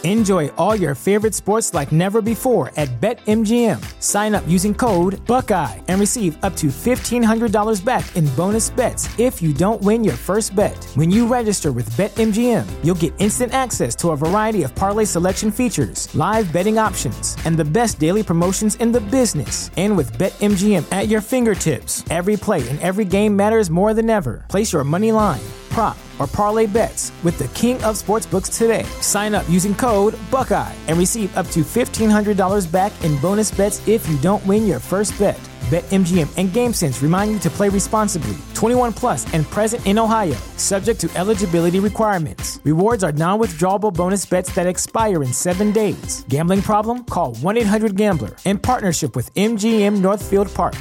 Enjoy all your favorite sports like never before at BetMGM. Sign up using code Buckeye and receive up to $1,500 back in bonus bets if you don't win your first bet. When you register with BetMGM, you'll get instant access to a variety of parlay selection features, live betting options, and the best daily promotions in the business. And with BetMGM at your fingertips, every play and every game matters more than ever. Place your money line, prop, or parlay bets with the king of sportsbooks today. Sign up using code Buckeye and receive up to $1,500 back in bonus bets if you don't win your first bet. BetMGM and GameSense remind you to play responsibly. 21 plus and present in Ohio, subject to eligibility requirements. Rewards are non-withdrawable bonus bets that expire in 7 days. Gambling problem? Call 1-800-GAMBLER. In partnership with MGM Northfield Park.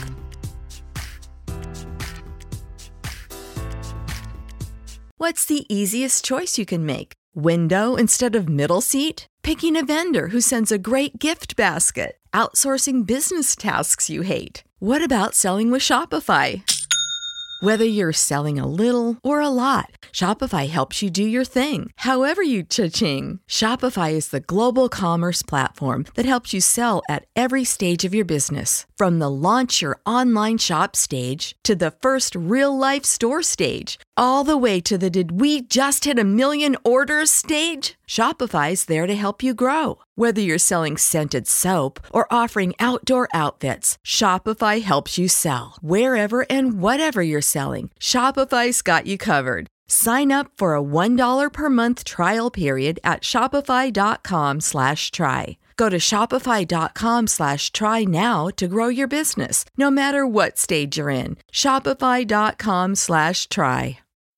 What's the easiest choice you can make? Window instead of middle seat? Picking a vendor who sends a great gift basket? Outsourcing business tasks you hate? What about selling with Shopify? Whether you're selling a little or a lot, Shopify helps you do your thing, however you cha-ching. Shopify is the global commerce platform that helps you sell at every stage of your business. From the launch your online shop stage to the first real-life store stage, all the way to the did we just hit a million orders stage? Shopify's there to help you grow. Whether you're selling scented soap or offering outdoor outfits, Shopify helps you sell. Wherever and whatever you're selling, Shopify's got you covered. Sign up for a $1 per month trial period at shopify.com/try. Go to shopify.com/try now to grow your business, no matter what stage you're in. Shopify.com/try.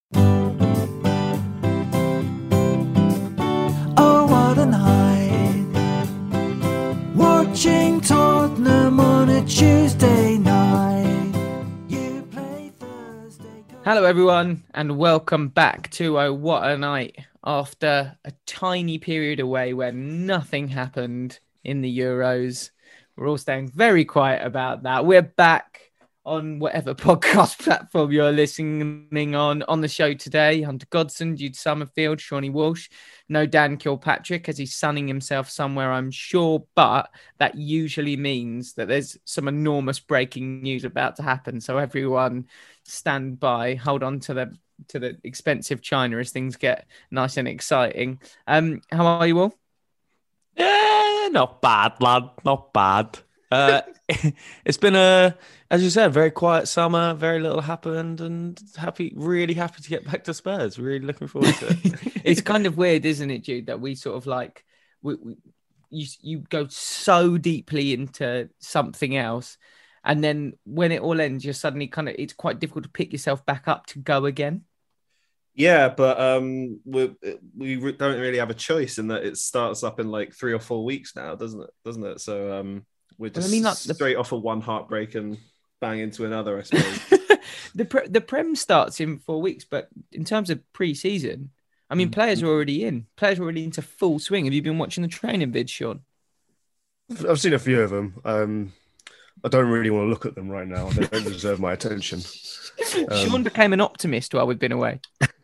Oh, what a night, watching Tottenham on a Tuesday night. You play Thursday. Hello everyone and welcome back to Oh What a Night after a tiny period away where nothing happened in the Euros. We're all staying very quiet about that. We're back on whatever podcast platform you're listening on the show today. Hunter Godson, Jude Summerfield, Shawnee Walsh. No Dan Kilpatrick as he's sunning himself somewhere, I'm sure, but that usually means that there's some enormous breaking news about to happen. So everyone stand by, hold on to the expensive china as things get nice and exciting. How are you all? Yeah, not bad, lad. Not bad. It's been as you said, very quiet summer. Very little happened, and really happy to get back to Spurs. Really looking forward to it. It's kind of weird, isn't it, Jude? That we sort of like you go so deeply into something else, and then when it all ends, you're suddenly it's quite difficult to pick yourself back up to go again. Yeah, but we don't really have a choice in that it starts up in like 3 or 4 weeks now, doesn't it? So we're just straight off of one heartbreak and bang into another, I suppose. The Prem starts in 4 weeks, but in terms of pre-season, I mean, players are already in. Players are already into full swing. Have you been watching the training vids, Sean? I've seen a few of them. I don't really want to look at them right now. They don't deserve my attention. Sean became an optimist while we've been away.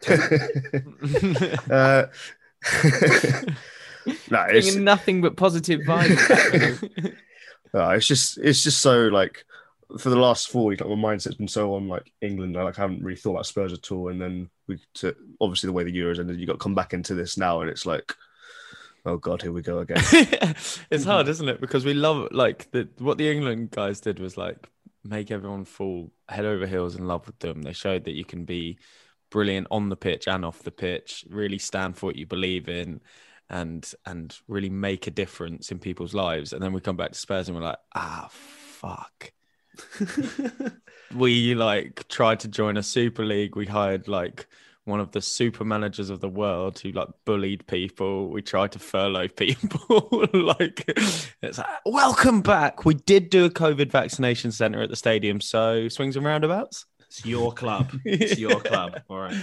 No, it's nothing but positive vibes. It's just so like for the last 4 weeks, like, my mindset's been so on like England. I haven't really thought about Spurs at all. And then obviously the way the Euros ended, you got to come back into this now, and it's like, oh God, here we go again. It's hard, isn't it? Because we love what the England guys did was like make everyone fall head over heels in love with them. They showed that you can be brilliant on the pitch and off the pitch, really stand for what you believe in, and really make a difference in people's lives. And then we come back to Spurs and we're like, fuck. We like tried to join a Super League. We hired like one of the super managers of the world who like bullied people. We tried to furlough people. Like, it's like, welcome back. We did do a COVID vaccination center at the stadium. So swings and roundabouts. It's your club. It's your club. All right.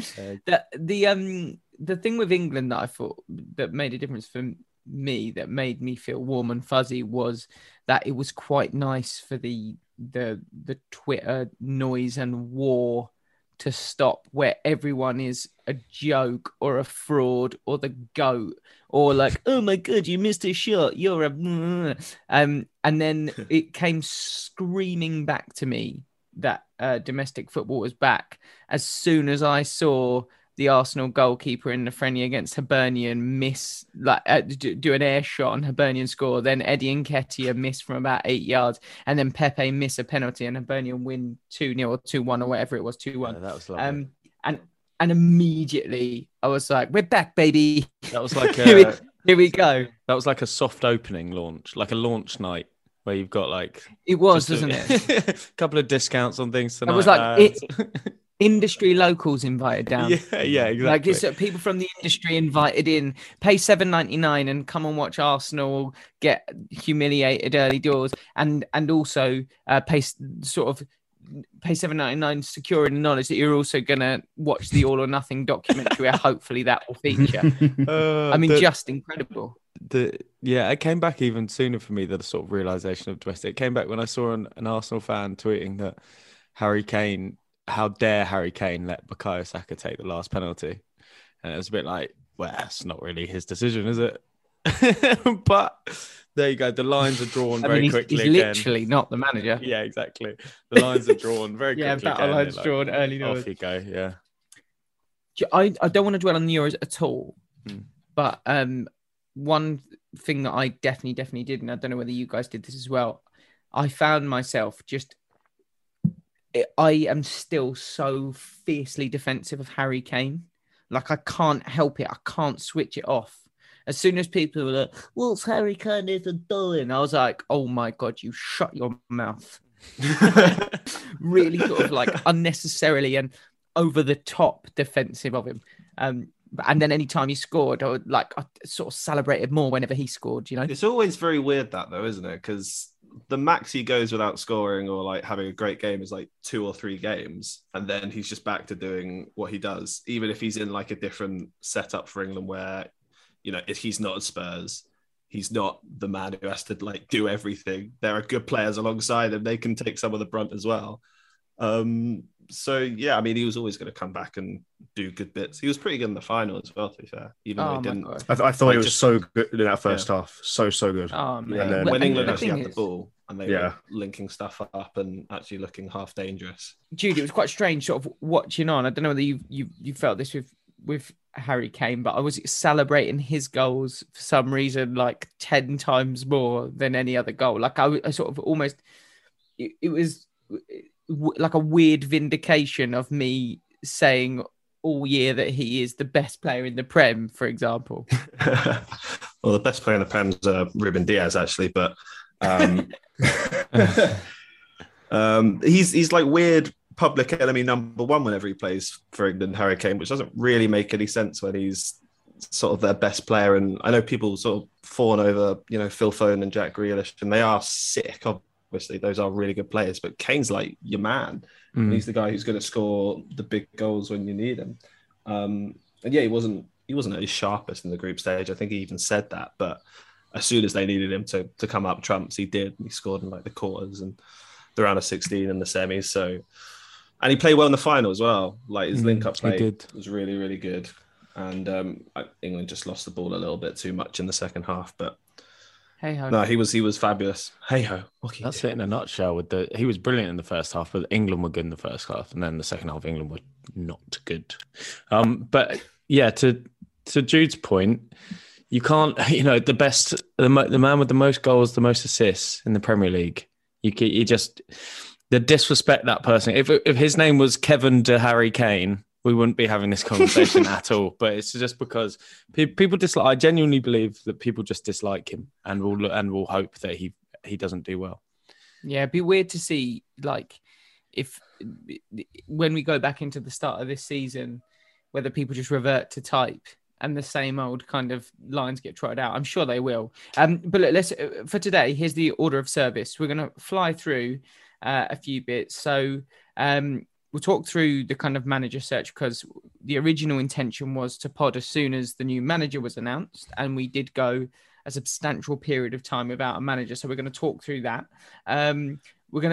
The thing with England that I thought that made a difference for me, that made me feel warm and fuzzy, was that it was quite nice for the Twitter noise and war to stop, where everyone is a joke or a fraud or the GOAT or like, oh my God, you missed a shot, you're a... And then it came screaming back to me that domestic football was back as soon as I saw the Arsenal goalkeeper in the friendly against Hibernian miss, like do an air shot and Hibernian score. Then Eddie Nketiah miss from about 8 yards, and then Pepe miss a penalty and Hibernian win 2-0 or 2-1 or whatever it was, 2-1. Yeah, that was lovely. And immediately I was like, "We're back, baby!" That was like here we go. That was like a soft opening launch, like a launch night where you've got like it was, wasn't it? A couple of discounts on things tonight. It was like industry locals invited down. Yeah, exactly. Like people from the industry invited in, pay $7.99 and come and watch Arsenal get humiliated early doors, and also pay $7.99, securing the knowledge that you're also gonna watch the All or Nothing documentary where hopefully that will feature. Just incredible. It came back even sooner for me, the sort of realization of domestic. It came back when I saw an Arsenal fan tweeting that how dare Harry Kane let Bukayo Saka take the last penalty? And it was a bit like, well, it's not really his decision, is it? But there you go. The lines are drawn very quickly. He's literally not the manager. Yeah, exactly. The lines are drawn very quickly. Battle lines drawn early doors. Off you go, yeah. I don't want to dwell on the Euros at all, but one thing that I definitely did, and I don't know whether you guys did this as well, I found myself I am still so fiercely defensive of Harry Kane. Like, I can't help it. I can't switch it off. As soon as people were like, what's Harry Kane is doing? I was like, oh my God, you shut your mouth. Really sort of like unnecessarily and over the top defensive of him. And then anytime he scored, I sort of celebrated more whenever he scored, you know? It's always very weird that though, isn't it? Because the max he goes without scoring or like having a great game is like 2 or 3 games. And then he's just back to doing what he does, even if he's in like a different setup for England where, you know, if he's not at Spurs, he's not the man who has to like do everything. There are good players alongside him. They can take some of the brunt as well. So yeah, I mean, he was always going to come back and do good bits. He was pretty good in the final as well, to be fair. Even though he didn't. I thought he was so good in that first half. So good. Oh, man. And then when England actually had the ball and they were linking stuff up and actually looking half dangerous. Jude, it was quite strange sort of watching on. I don't know whether you felt this with Harry Kane, but I was celebrating his goals for some reason like 10 times more than any other goal. Like I sort of almost, it was like a weird vindication of me saying all year that he is the best player in the Prem, for example. Well, the best player in the Prem is Ruben Diaz, actually, but he's like weird public enemy number 1 whenever he plays for England, Harry Kane, which doesn't really make any sense when he's sort of their best player. And I know people sort of fawn over, you know, Phil Foden and Jack Grealish, and they are sick. Obviously, those are really good players, but Kane's like your man. He's the guy who's going to score the big goals when you need him. And yeah, he wasn't at his sharpest in the group stage. I think he even said that. But as soon as they needed him to come up trumps, he did. He scored in like the quarters and the round of 16 and the semis. So, and he played well in the final as well. Like his link-up play was really, really good. And England just lost the ball a little bit too much in the second half, but. Hey ho! No, he was fabulous. Hey ho! That's it in a nutshell. He was brilliant in the first half, but England were good in the first half, and then the second half, England were not good. But yeah, to Jude's point, you can't. You know, the man with the most goals, the most assists in the Premier League. You just the disrespect that person. If his name was Kevin De Harry Kane, we wouldn't be having this conversation at all. But it's just because people dislike. I genuinely believe that people just dislike him and will hope that he doesn't do well. Yeah, it'd be weird to see like if when we go back into the start of this season, whether people just revert to type and the same old kind of lines get trotted out. I'm sure they will. But look, for today, here's the order of service. We're going to fly through a few bits. So. We'll talk through the kind of manager search because the original intention was to pod as soon as the new manager was announced. And we did go a substantial period of time without a manager. So we're going to talk through that. We're going to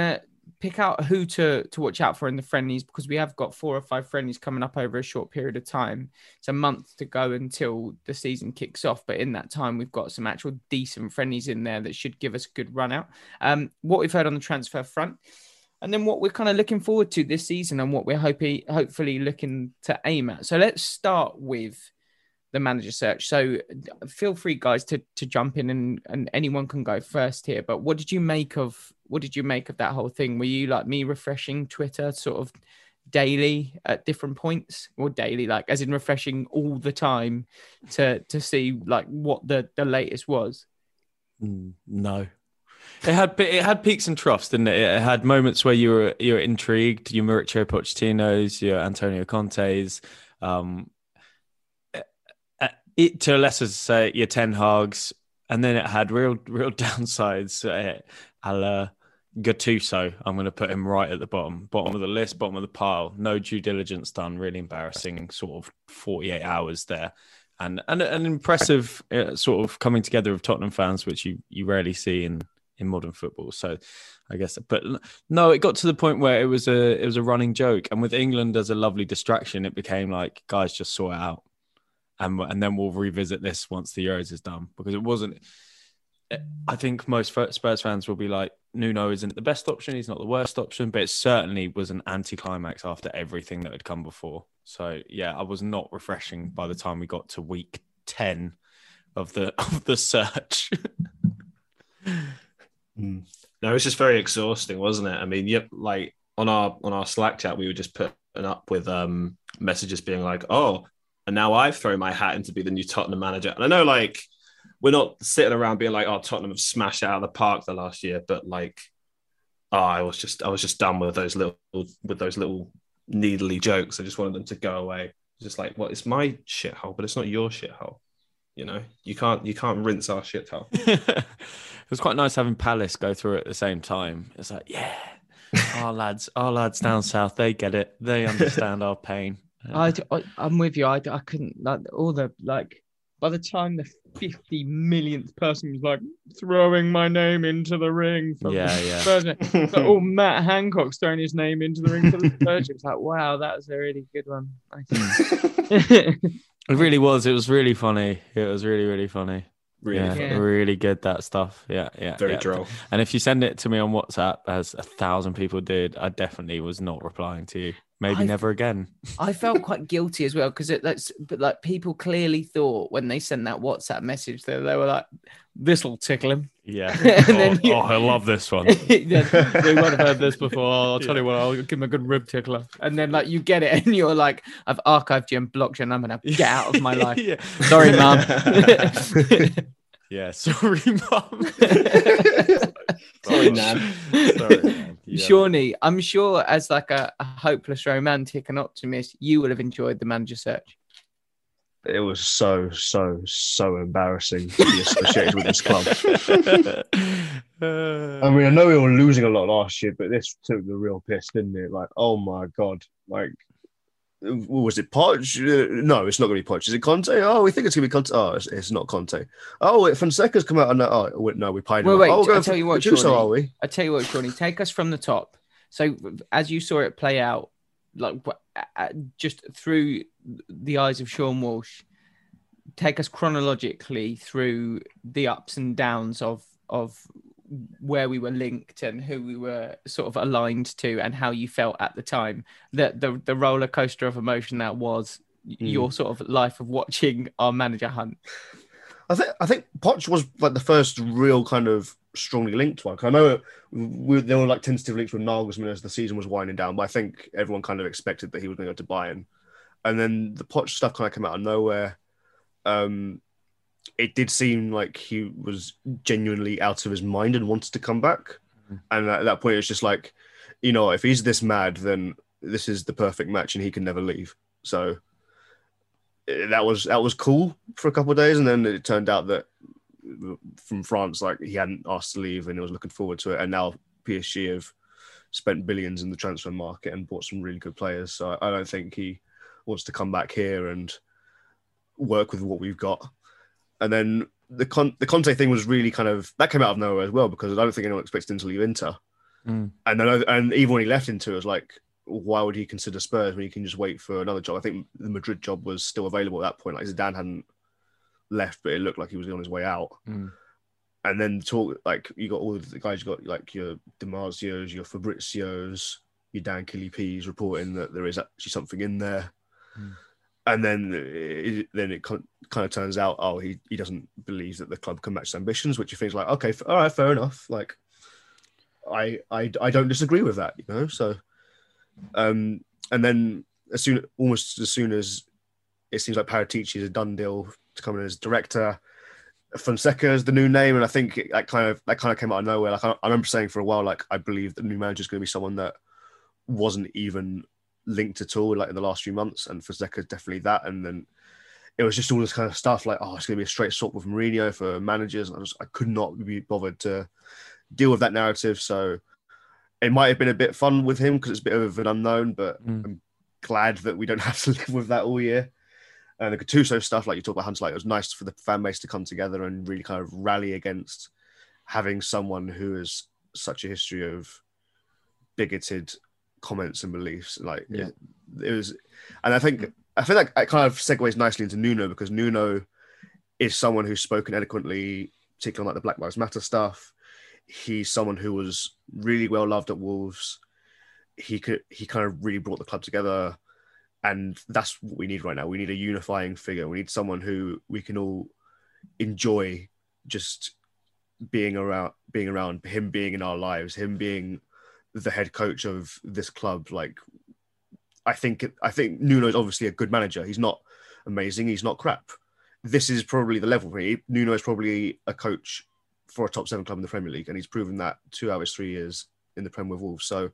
pick out who to watch out for in the friendlies, because we have got 4 or 5 friendlies coming up over a short period of time. It's a month to go until the season kicks off, but in that time we've got some actual decent friendlies in there that should give us a good run out. What we've heard on the transfer front, and then what we're kind of looking forward to this season, and what we're hopefully looking to aim at. So let's start with the manager search. So feel free, guys, to jump in, and anyone can go first here. But what did you make of that whole thing? Were you like me, refreshing Twitter sort of daily at different points, or daily, like as in refreshing all the time to see like what the latest was? No. It had peaks and troughs, didn't it? It had moments where you were intrigued, your Mauricio Pochettino's, your Antonio Conte's, to a lesser say, your Ten Hag's, and then it had real downsides. A la Gattuso, I'm going to put him right at the bottom of the list, bottom of the pile. No due diligence done. Really embarrassing. Sort of 48 hours there, and an impressive sort of coming together of Tottenham fans, which you rarely see in modern football. So I guess, but no, it got to the point where it was a running joke, and with England as a lovely distraction, it became like, guys, just sort it out. And then we'll revisit this once the Euros is done, because it wasn't. I think most Spurs fans will be like, Nuno isn't the best option. He's not the worst option, but it certainly was an anticlimax after everything that had come before. So yeah, I was not refreshing by the time we got to week 10 of the search. No, it's just very exhausting, wasn't it? I mean, like on our Slack chat, we were just putting up with messages being like, oh, and now I've thrown my hat in to be the new Tottenham manager. And I know, like, we're not sitting around being like, oh, Tottenham have smashed it out of the park the last year, but like, I was just done with those little needly jokes. I just wanted them to go away. Just like, well, it's my shithole, but it's not your shithole. You know, you can't rinse our shithole. It was quite nice having Palace go through it at the same time. It's like, yeah, our lads down south, they get it. They understand our pain. I'm with you. I couldn't, like, all the, like, by the time the 50 millionth person was like throwing my name into the ring for Spurs, like, oh, Matt Hancock's throwing his name into the ring for the Spurs. It's like, wow, that was a really good one. I think. It really was. It was really funny. It was really, really funny. Really good, that stuff. Yeah. Very droll. And if you send it to me on WhatsApp, as 1,000 people did, I definitely was not replying to you. Maybe never again. I felt quite guilty as well, because but like people clearly thought when they sent that WhatsApp message that they were like, "This'll tickle him." Yeah. I love this one. We won't have heard this before. I'll tell you what, I'll give him a good rib tickler. And then like you get it, and you're like, "I've archived you and blocked you, and I'm gonna get out of my life." Sorry, Mum. Yeah, sorry, Mum. Sorry, Nan. Sorry, man. Yeah. Shawnee, I'm sure as like a hopeless romantic and optimist, you will have enjoyed the manager search. It was so embarrassing to be associated with this club. I mean, I know we were losing a lot last year, but this took the real piss, didn't it? Like, oh my God. Like, was it Poch? No, it's not going to be Poch. Is it Conte? Oh, we think it's going to be Conte. Oh, it's not Conte. Oh, wait, Fonseca's come out and no, we paid him. Wait, I'll tell you what, Shawnee. I tell you what, Shawnee, take us from the top. So as you saw it play out, like just through the eyes of Sean Walsh, take us chronologically through the ups and downs of where we were linked and who we were sort of aligned to, and how you felt at the time. The roller coaster of emotion that was your sort of life of watching our manager hunt. I think Poch was like the first real kind of strongly linked one. I know there were like tentative links with Nagelsmann as the season was winding down, but I think everyone kind of expected that he was going to go to Bayern. And then the Poch stuff kind of came out of nowhere. It did seem like he was genuinely out of his mind and wanted to come back. And at that point, it's just like, you know, if he's this mad, then this is the perfect match and he can never leave. So that was cool for a couple of days. And then it turned out that from France, like, he hadn't asked to leave and he was looking forward to it. And now PSG have spent billions in the transfer market and bought some really good players. So I don't think he wants to come back here and work with what we've got. And then the Conte thing was really kind of, that came out of nowhere as well, because I don't think anyone expected him to leave Inter. And even when he left Inter, it was like, why would he consider Spurs when he can just wait for another job? I think the Madrid job was still available at that point. Like Zidane hadn't left, but it looked like he was on his way out. And then you got all of the guys, you got like your Damasio's, your Fabrizios, your Dan Killies reporting that there is actually something in there. And then it kind of turns out, he doesn't believe that the club can match his ambitions, which you think like, okay, all right, fair enough. Like, I don't disagree with that, you know. So, and then almost as soon as it seems like Paratici is a done deal to come in as director, Fonseca is the new name, and I think that kind of came out of nowhere. Like I remember saying for a while, like I believe the new manager is going to be someone that wasn't even linked at all, like in the last few months, and Fonseca is definitely that. And then it was just all this kind of stuff, like it's going to be a straight swap with Mourinho for managers. And I could not be bothered to deal with that narrative. So it might have been a bit fun with him because it's a bit of an unknown, but I'm glad that we don't have to live with that all year. And the Gattuso stuff, like you talk about Hunter, like it was nice for the fan base to come together and really kind of rally against having someone who has such a history of bigoted comments and beliefs. Like it was, and I feel like it kind of segues nicely into Nuno, because Nuno is someone who's spoken eloquently, particularly on like the Black Lives Matter stuff. He's someone who was really well loved at Wolves. He kind of really brought the club together. And that's what we need right now. We need a unifying figure. We need someone who we can all enjoy just being around, him being in our lives, him being the head coach of this club. Like, I think Nuno is obviously a good manager. He's not amazing. He's not crap. This is probably the level for him. Nuno is probably a coach for a top 7 club in the Premier League. And he's proven that 2 out of his 3 years in the Premier with Wolves. So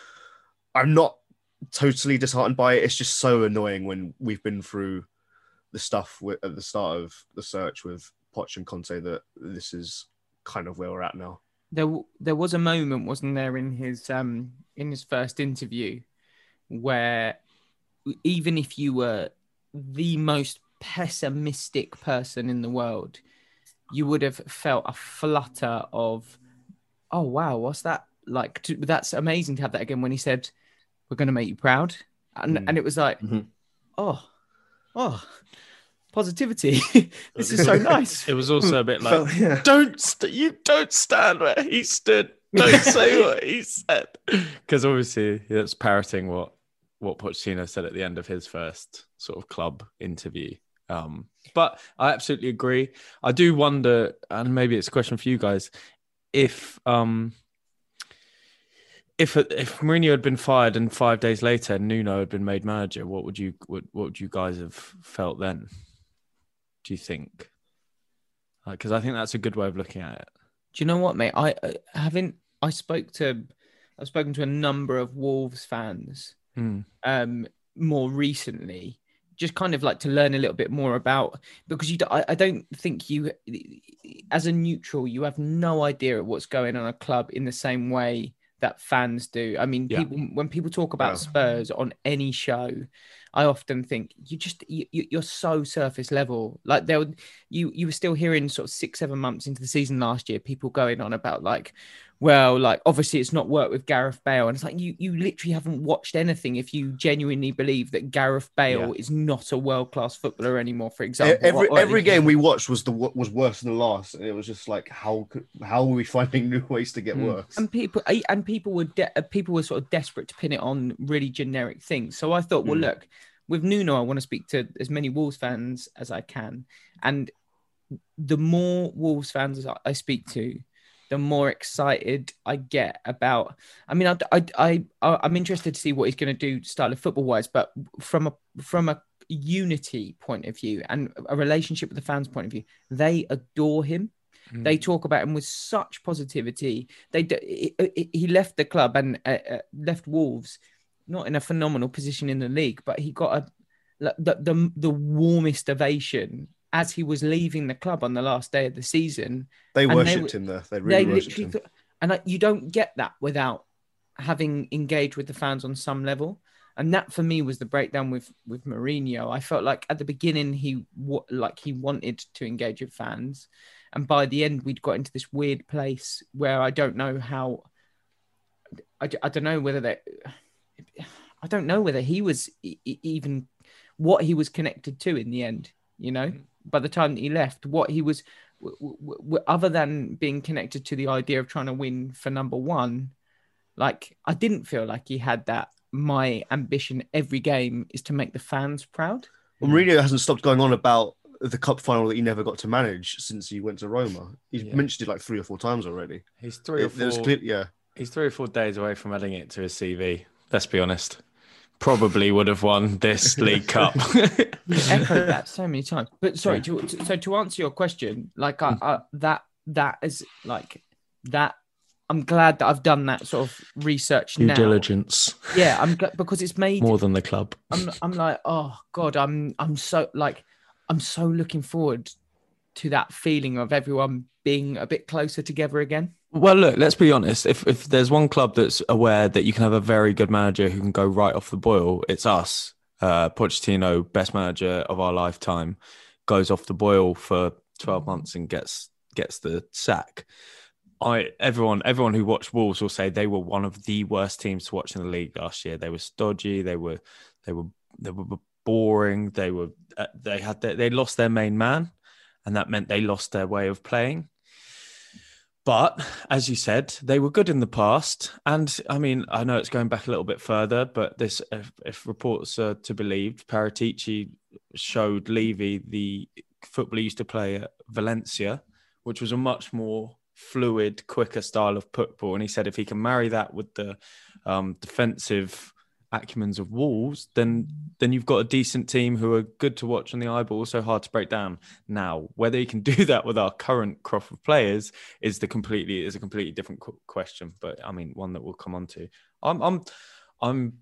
I'm not totally disheartened by it. It's just so annoying when we've been through the stuff at the start of the search with Poch and Conte that this is kind of where we're at now. There was a moment, wasn't there, in his first interview where even if you were the most pessimistic person in the world, you would have felt a flutter of, oh wow, what's that like? That's amazing to have that again when he said, we're going to make you proud. And it was like, oh, positivity. This is so nice. It was also a bit like, don't stand where he stood. Don't say what he said. Because obviously that's parroting what Pochettino said at the end of his first sort of club interview. But I absolutely agree. I do wonder, and maybe it's a question for you guys, if Mourinho had been fired and 5 days later Nuno had been made manager, what would you guys have felt then? Do you think? Because I think that's a good way of looking at it. Do you know what, mate? I've spoken to a number of Wolves fans more recently, just kind of like to learn a little bit more about, because I don't think you, as a neutral, you have no idea what's going on in a club in the same way that fans do. I mean, when people talk about Spurs on any show, I often think you're so surface level. Like you were still hearing sort of 6-7 months into the season last year, people going on about like, well, like obviously it's not worked with Gareth Bale, and it's like you literally haven't watched anything if you genuinely believe that Gareth Bale is not a world-class footballer anymore. For example, every game we watched was worse than the last, and it was just like, how are we finding new ways to get worse? And people were sort of desperate to pin it on really generic things. So I thought, well, look, with Nuno, I want to speak to as many Wolves fans as I can, and the more Wolves fans I speak to, the more excited I get about. I mean, I'm interested to see what he's going to do style of football wise, but from a unity point of view and a relationship with the fans point of view, they adore him. They talk about him with such positivity. He left the club and left Wolves not in a phenomenal position in the league, but he got the warmest ovation as he was leaving the club on the last day of the season. They worshipped him there. They really worshipped him. And you don't get that without having engaged with the fans on some level. And that for me was the breakdown with Mourinho. I felt like at the beginning he wanted to engage with fans, and by the end we'd got into this weird place where I don't know how I don't know whether that. I don't know whether he was even what he was connected to in the end. You know, by the time that he left, what he was, other than being connected to the idea of trying to win for number one, like I didn't feel like he had that. My ambition every game is to make the fans proud. Well, Mourinho hasn't stopped going on about the cup final that he never got to manage since he went to Roma. He's mentioned it like 3 or 4 times already. He's 3 or 4. He's 3 or 4 days away from adding it to his CV. Let's be honest. Probably would have won this League Cup. You echoed that so many times. But sorry, to answer your question, like that is like that. I'm glad that I've done that sort of research now. Due diligence. Yeah, because it's made more than the club. I'm like, oh God, I'm so looking forward to that feeling of everyone being a bit closer together again. Well, look, let's be honest. If there's one club that's aware that you can have a very good manager who can go right off the boil, it's us. Pochettino, best manager of our lifetime, goes off the boil for 12 months and gets the sack. Everyone who watched Wolves will say they were one of the worst teams to watch in the league last year. They were stodgy. They were boring. They lost their main man, and that meant they lost their way of playing. But as you said, they were good in the past. And I mean, I know it's going back a little bit further, but this, if reports are to be believed, Paratici showed Levy the football he used to play at Valencia, which was a much more fluid, quicker style of football. And he said if he can marry that with the defensive acumens of Wolves, then you've got a decent team who are good to watch on the eye, but also hard to break down. Now, whether he can do that with our current crop of players is a completely different question. But I mean, one that we'll come on to. I'm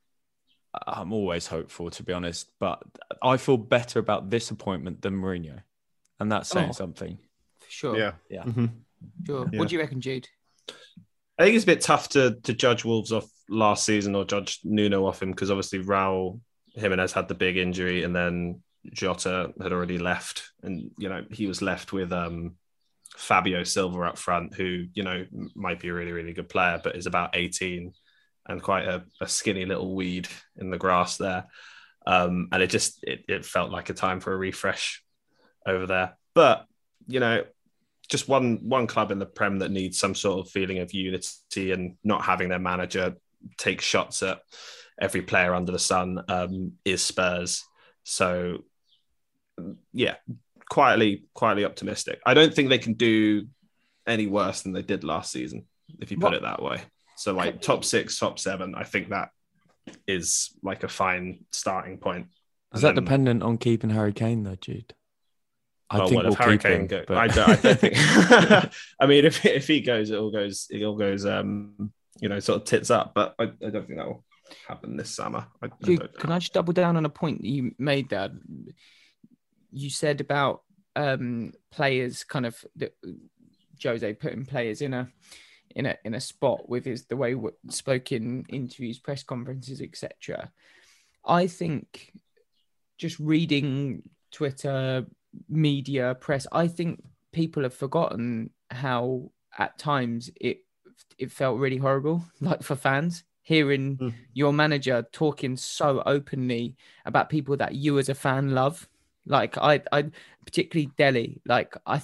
always hopeful, to be honest, but I feel better about this appointment than Mourinho, and that's saying something. Sure. Yeah. Mm-hmm. Sure. Yeah. What do you reckon, Jude? I think it's a bit tough to judge Wolves off last season or judge Nuno off him because obviously Raul Jimenez had the big injury and then Jota had already left, and he was left with Fabio Silva up front, who might be a really, really good player, but is about 18 and quite a skinny little weed in the grass there. And it felt like a time for a refresh over there. But just one club in the Prem that needs some sort of feeling of unity and not having their manager take shots at every player under the sun is Spurs. So, yeah, quietly optimistic. I don't think they can do any worse than they did last season, if you put it that way. So, like top 6, top 7, I think that is like a fine starting point. Is that dependent on keeping Harry Kane, though, Jude? I think we'll keep him, but... I don't think. I mean, if he goes, it all goes. Sort of tits up. But I don't think that will happen this summer. Can I just double down on a point that you made there? You said about players, kind of Jose putting players in a spot with the way he spoke in interviews, press conferences, etc. I think just reading Twitter, media, press, I think people have forgotten how at times it felt really horrible, like for fans, hearing your manager talking so openly about people that you as a fan love. Like I particularly Dele, like I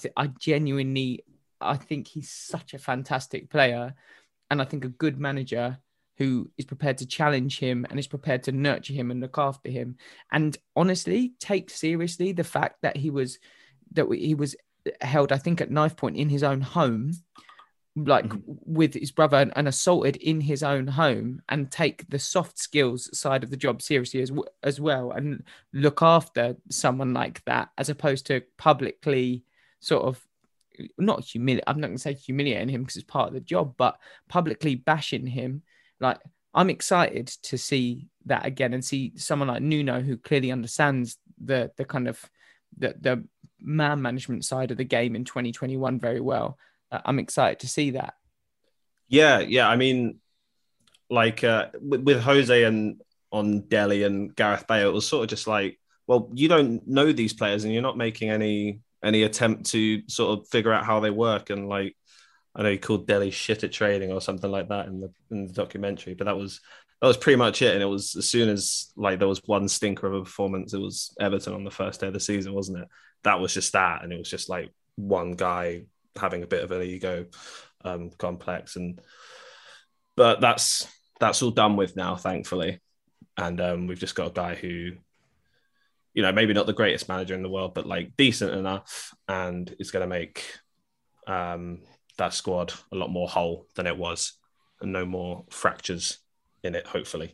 think he's such a fantastic player, and I think a good manager who is prepared to challenge him and is prepared to nurture him and look after him. And honestly, take seriously the fact that he was held, I think, at knife point in his own home, like with his brother, and assaulted in his own home, and take the soft skills side of the job seriously as well, and look after someone like that, as opposed to publicly sort of, I'm not going to say humiliating him because it's part of the job, but publicly bashing him. Like, I'm excited to see that again and see someone like Nuno, who clearly understands the kind of the man management side of the game in 2021 very well. I'm excited to see that. Yeah. I mean, like with Jose and on Dele and Gareth Bale, it was sort of just like, well, you don't know these players and you're not making any attempt to sort of figure out how they work. And like, I know he called Delhi shit at trading or something like that in the documentary, but that was pretty much it. And it was as soon as like there was one stinker of a performance, it was Everton on the first day of the season, wasn't it? That was just that, and it was just like one guy having a bit of an ego complex, but that's all done with now, thankfully, and we've just got a guy who, you know, maybe not the greatest manager in the world, but like decent enough, and is going to make that squad a lot more whole than it was, and no more fractures in it, hopefully.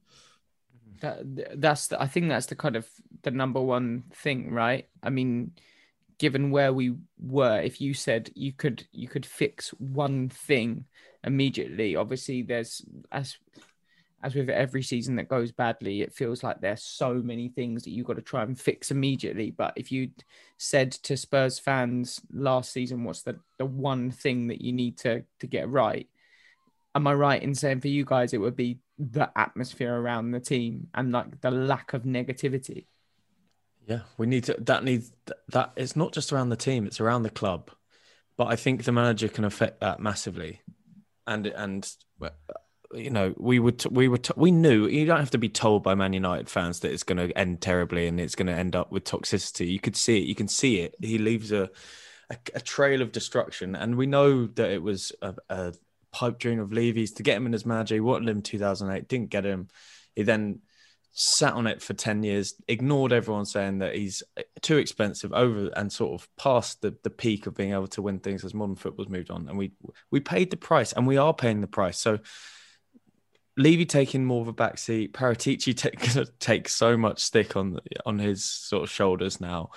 I think that's the kind of the number one thing, right? I mean, given where we were, if you said you could fix one thing immediately, obviously there's as with every season that goes badly, it feels like there's so many things that you've got to try and fix immediately. But if you said to Spurs fans last season, what's the one thing that you need to get right? Am I right in saying for you guys, it would be the atmosphere around the team and like the lack of negativity? Yeah, we need to, that it's not just around the team, it's around the club. But I think the manager can affect that massively. And you know, we knew, you don't have to be told by Man United fans that it's going to end terribly and it's going to end up with toxicity. You could see it. You can see it. He leaves a trail of destruction. And we know that it was a pipe dream of Levy's to get him in as manager. He wanted him in 2008, didn't get him. He then sat on it for 10 years, ignored everyone saying that he's too expensive, over and sort of past the peak of being able to win things as modern football's moved on. And we paid the price, and we are paying the price. So Levy taking more of a backseat, Paratici take so much stick on his sort of shoulders now.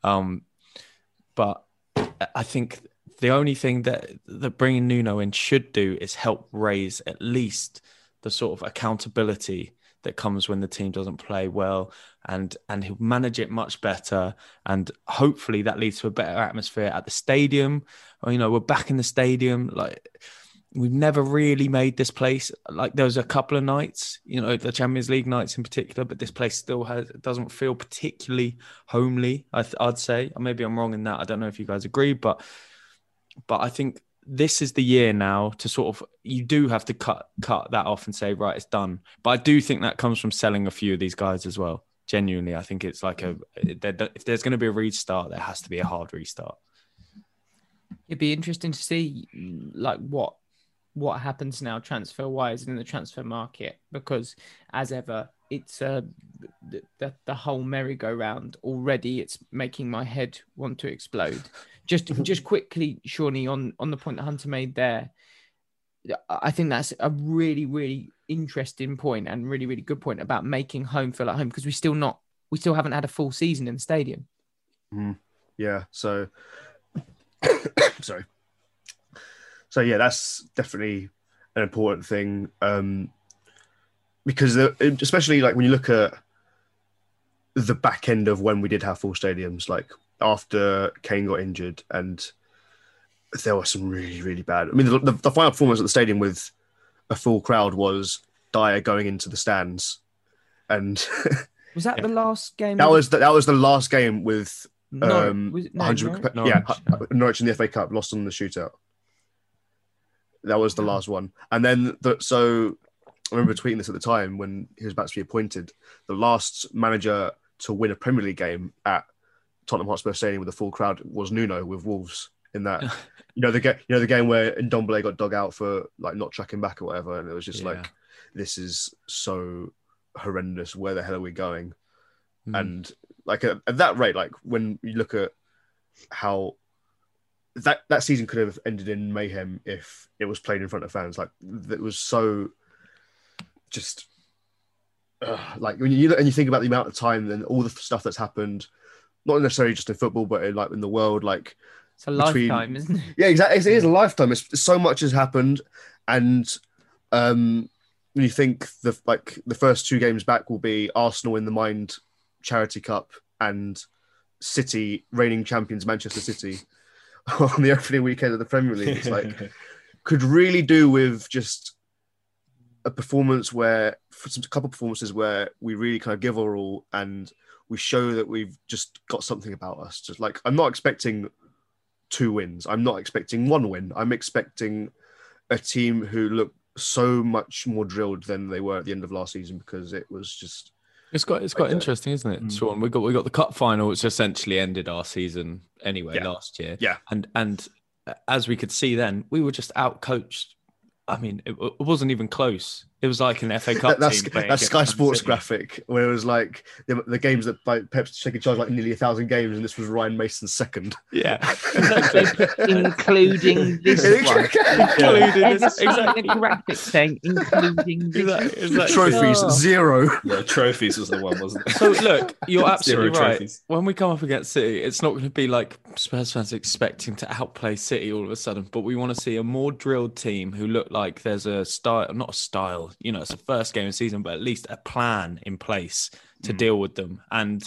But I think the only thing that bringing Nuno in should do is help raise at least the sort of accountability that comes when the team doesn't play well, and he'll manage it much better. And hopefully that leads to a better atmosphere at the stadium. You know, we're back in the stadium. Like, we've never really made this place, like there was a couple of nights, you know, the Champions League nights in particular, but this place still doesn't feel particularly homely, I'd say. Or maybe I'm wrong in that. I don't know if you guys agree, but I think this is the year now to sort of, you do have to cut that off and say, right, it's done. But I do think that comes from selling a few of these guys as well. Genuinely, I think it's like if there's going to be a restart, there has to be a hard restart. It'd be interesting to see like what happens now transfer wise in the transfer market, because as ever, it's the whole merry-go-round already. It's making my head want to explode. Just quickly, Shawnee, on the point that Hunter made there, I think that's a really, really interesting point and really, really good point about making home feel at home, because we still haven't had a full season in the stadium. Yeah. So, sorry. So yeah, that's definitely an important thing, because especially like when you look at the back end of when we did have full stadiums, like after Kane got injured, and there were some really, really bad. I mean, the final performance at the stadium with a full crowd was Dyer going into the stands, and was that the last game? That was the last game with Norwich Norwich in the FA Cup, lost on the shootout. That was the last one. And then, so I remember tweeting this at the time when he was about to be appointed. The last manager to win a Premier League game at Tottenham Hotspur Stadium with a full crowd was Nuno with Wolves. In that, the game where Ndombele got dug out for like not tracking back or whatever, and it was just like, this is so horrendous. Where the hell are we going? And like at that rate, like when you look at how that season could have ended in mayhem if it was played in front of fans. Like, it was so just like when you look and you think about the amount of time and all the stuff that's happened, not necessarily just in football, but in the world. Like, it's a lifetime, isn't it? Yeah, exactly. It is a lifetime. It's so much has happened, and when you think the first two games back will be Arsenal in the Mind Charity Cup and City, reigning champions Manchester City, on the opening weekend of the Premier League. It's like, could really do with just a performance a couple of performances where we really kind of give our all and we show that we've just got something about us. Just like, I'm not expecting 2 wins. I'm not expecting 1 win. I'm expecting a team who look so much more drilled than they were at the end of last season, because it was just. It's quite interesting, isn't it, Sean? We got the cup final, which essentially ended our season anyway last year. Yeah, and as we could see then, we were just outcoached. I mean, it wasn't even close. It was like an FA Cup that's team. That's Sky Sports graphic, where it was like the games that Pep's taking charge like nearly 1,000 games, and this was Ryan Mason's second. Yeah, including this one. Including this, exactly. The graphic saying including this. Exactly. Trophies 0. Yeah, trophies was the one, wasn't it? So look, you're absolutely Zero right. trophies. When we come up against City, it's not going to be like Spurs fans expecting to outplay City all of a sudden, but we want to see a more drilled team who look like there's a style, not a style, it's the first game of the season, but at least a plan in place to deal with them. And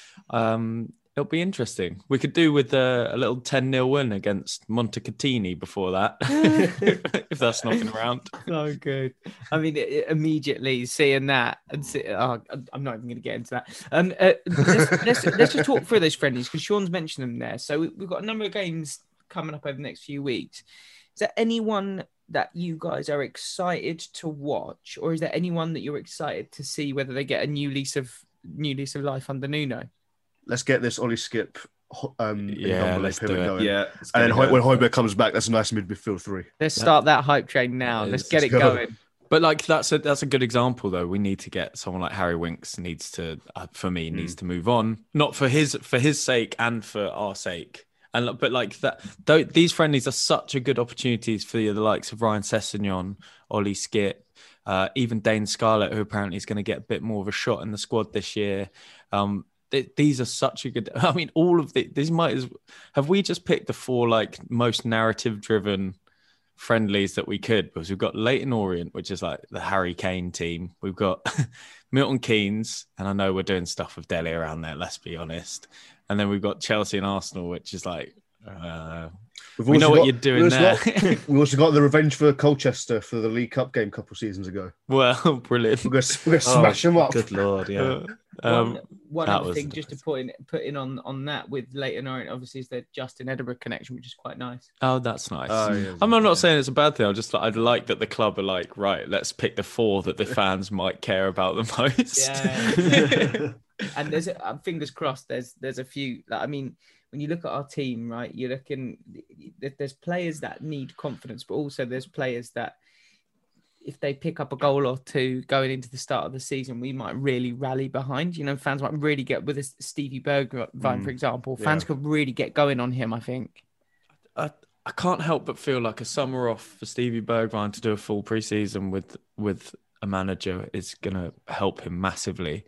it'll be interesting. We could do with a little 10-0 win against Montecatini before that, if that's knocking around. So good. I mean, immediately seeing that, and I'm not even going to get into that. Let's just talk through those friendlies, because Sean's mentioned them there. So we've got a number of games coming up over the next few weeks. Is there anyone that you guys are excited to watch, or is there anyone that you're excited to see whether they get a new lease of life under Nuno? Let's get this Ollie Skip let's do it. going. Yeah, And then when Højbjerg comes back, that's a nice midfield 3. Let's start that hype train now. Let's get it going. But like that's a good example though. We need to get someone like Harry Winks needs to move on, not for his sake and for our sake. But like that, these friendlies are such a good opportunities for the likes of Ryan Sessegnon, Ollie Skip, even Dane Scarlett, who apparently is going to get a bit more of a shot in the squad this year. These are such a good. I mean, all of these have we just picked the 4 like most narrative-driven friendlies that we could? Because we've got Leyton Orient, which is like the Harry Kane team. We've got Milton Keynes, and I know we're doing stuff with Dele around there. Let's be honest. And then we've got Chelsea and Arsenal, which is like, we know what you're doing there. We also got the revenge for Colchester for the League Cup game a couple of seasons ago. Well, brilliant. We're going to smash them up. Good Lord, yeah. One other thing just to put in on that with Leyton Orient, obviously, is the Justin Edinburgh connection, which is quite nice. Oh, that's nice. I'm not saying it's a bad thing. I'd like that the club are like, right, let's pick the 4 that the fans might care about the most. Yeah. And there's fingers crossed. There's a few. I mean, when you look at our team, right, you're looking. There's players that need confidence, but also there's players that, if they pick up a goal or 2 going into the start of the season, we might really rally behind. Fans might really get with this Stevie Bergwijn, for example. Fans could really get going on him, I think. I can't help but feel like a summer off for Stevie Bergwijn to do a full pre-season with a manager is going to help him massively.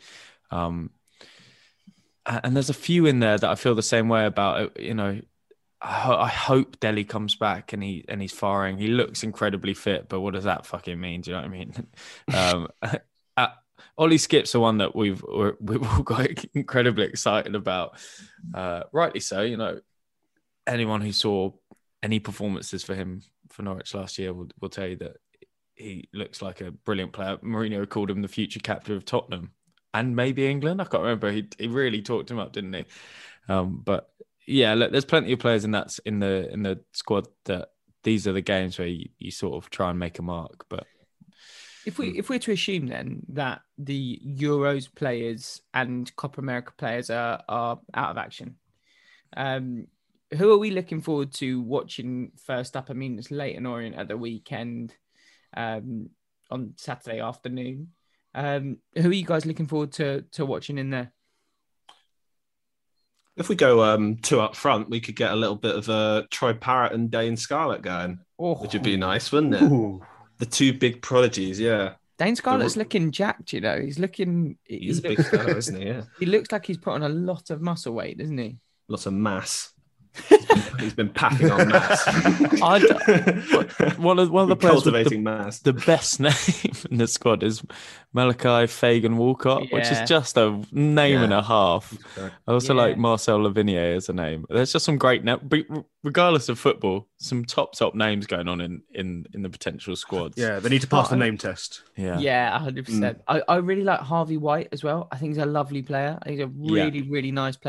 And there's a few in there that I feel the same way about. I hope Dele comes back and he's firing. He looks incredibly fit, but what does that fucking mean? Do you know what I mean? Ollie Skip's the one that we've all got incredibly excited about. Rightly so. Anyone who saw any performances for him for Norwich last year will tell you that he looks like a brilliant player. Mourinho called him the future captain of Tottenham and maybe England. I can't remember. He really talked him up, didn't he? But yeah, look, there's plenty of players in the squad that these are the games where you sort of try and make a mark. But if we're to assume then that the Euros players and Copa America players are out of action, who are we looking forward to watching first up? I mean, it's Leyton Orient at the weekend, on Saturday afternoon. Who are you guys looking forward to watching in there? If we go 2 up front, we could get a little bit of Troy Parrott and Dane Scarlett going, which would be nice, wouldn't it? Ooh. The 2 big prodigies, yeah. Dane Scarlett's looking jacked, He's looking... He's a big fellow, isn't he? Yeah. He looks like he's put on a lot of muscle weight, doesn't he? Lots of mass. He's been packing on mass. One of the players cultivating mass. The best name in the squad is Malachi Fagan Walcott, which is just a name and a half. I also like Marcel Lavinier as a name. There's just some great regardless of football, some top names going on in the potential squads. Yeah, they need to pass the name test. Yeah, 100%. I really like Harvey White as well. I think he's a lovely player. He's a really, really nice player.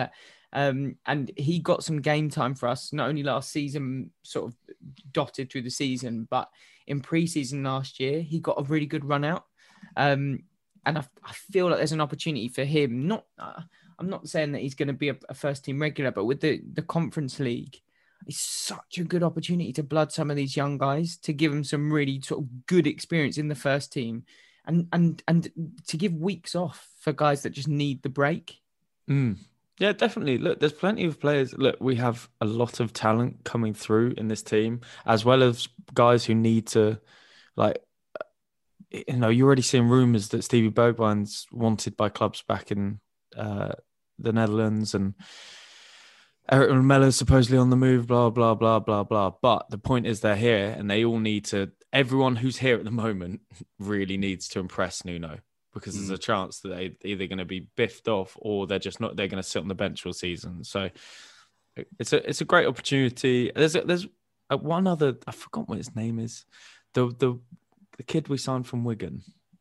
And he got some game time for us, not only last season, sort of dotted through the season, but in pre-season last year, he got a really good run out. And I feel like there's an opportunity for him. I'm not saying that he's going to be a first team regular, but with the Conference League, it's such a good opportunity to blood some of these young guys, to give them some really sort of good experience in the first team, and to give weeks off for guys that just need the break. Yeah, definitely. Look, there's plenty of players. Look, we have a lot of talent coming through in this team, as well as guys who need to, like, you're already seeing rumours that Stevie Bergwijn's wanted by clubs back in the Netherlands, and Eric Lamella's supposedly on the move, blah, blah, blah, blah, blah. But the point is they're here, and they all need to, everyone who's here at the moment really needs to impress Nuno, because there's a chance that they're either going to be biffed off or they're just not, they're going to sit on the bench all season. So it's a great opportunity. There's one other, I forgot what his name is. The kid we signed from Wigan.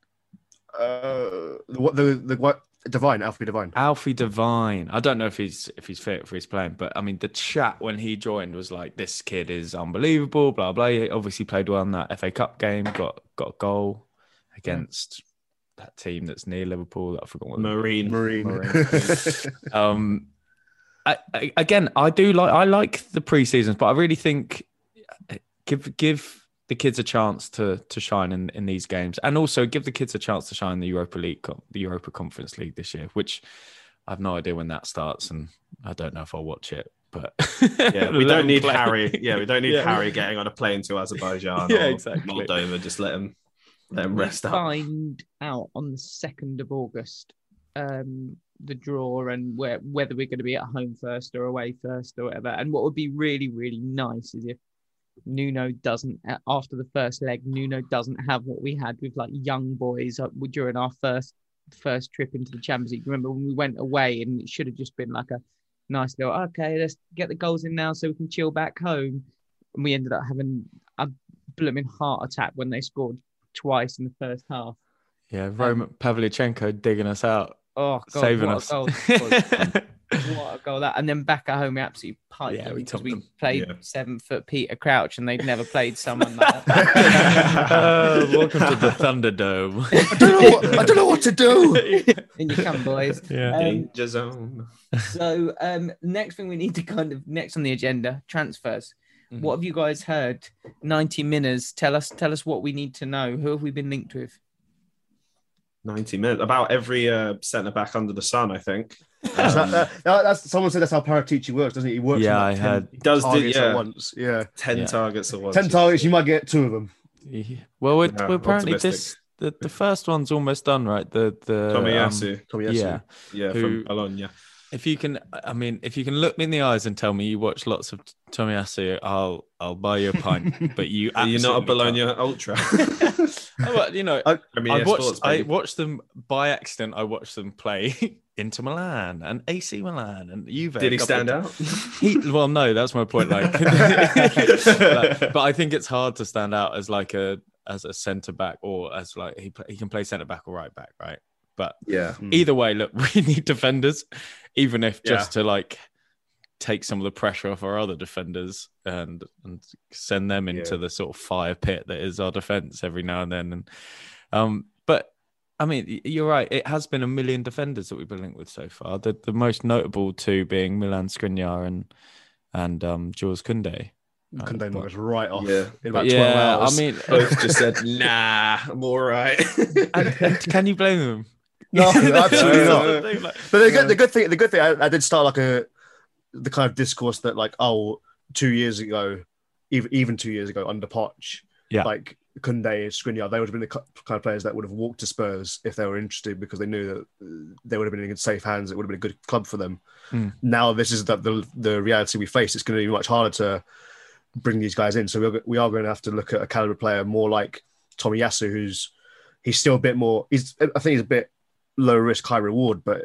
Alfie Devine. Alfie Devine. I don't know if he's fit for his playing, but I mean, the chat when he joined was like, this kid is unbelievable, blah, blah. He obviously played well in that FA Cup game, got a goal against that team that's near Liverpool. That I forgot what Marine. I like the pre-seasons, but I really think give the kids a chance to shine in these games, and also give the kids a chance to shine in the Europa League, the Europa Conference League this year, which I have no idea when that starts, and I don't know if I'll watch it. But we don't need Harry. Yeah, we don't need Harry getting on a plane to Azerbaijan or Moldova. Just let him rest up. Find out on the 2nd of August the draw and whether we're going to be at home first or away first or whatever. And what would be really, really nice is if Nuno doesn't, after the first leg, Nuno doesn't have what we had with like young boys during our first trip into the Champions League. Remember when we went away and it should have just been like a nice little, okay, let's get the goals in now so we can chill back home. And we ended up having a blooming heart attack when they scored twice in the first half. Yeah, Roman Pavlyuchenko digging us out. Oh, God, saving us. What a goal that. And then back at home, we absolutely piped them because we played 7-foot Peter Crouch and they'd never played someone like that. Welcome to the Thunderdome. I don't know what to do. In you come, boys. Danger zone. So next thing we need to next on the agenda, transfers. Mm-hmm. What have you guys heard? 90 minutes. Tell us what we need to know. Who have we been linked with? 90 minutes. About every centre back under the sun, I think. That's someone said that's how Paratici works, doesn't he? He works. Yeah, I heard. He does at once. 10 targets at once. 10 targets. You might get 2 of them. Well, we're apparently the first one's almost done, right? The Tomiyasu. Yeah, from Bologna. If you can look me in the eyes and tell me you watch lots of Tomiyasu, I'll buy you a pint. But you're not a Bologna ultra. Well, I watched them by accident. I watched them play Inter Milan and AC Milan and Juve. Did he stand out? Well, no, that's my point. But I think it's hard to stand out as as a centre back, or as like he can play centre back or right back, right? But either way, look, we need defenders, even if just to like take some of the pressure off our other defenders and send them into the sort of fire pit that is our defence every now and then. And but I mean, you're right. It has been 1 million defenders that we've been linked with so far. The most notable two being Milan Skriniar and Jules Koundé. Koundé was right off in about 12 hours. I mean, both just said, "Nah, I'm all right." and can you blame them? No, absolutely not. But the good thing, I did start the kind of discourse that 2 years ago, even 2 years ago under Poch, like Koundé, Skriniar, they would have been the kind of players that would have walked to Spurs if they were interested, because they knew that they would have been in safe hands. It would have been a good club for them. Now this is the reality we face. It's going to be much harder to bring these guys in. So we are going to have to look at a caliber player more like Tomiyasu, he's still a bit more. I think he's a bit low risk, high reward, but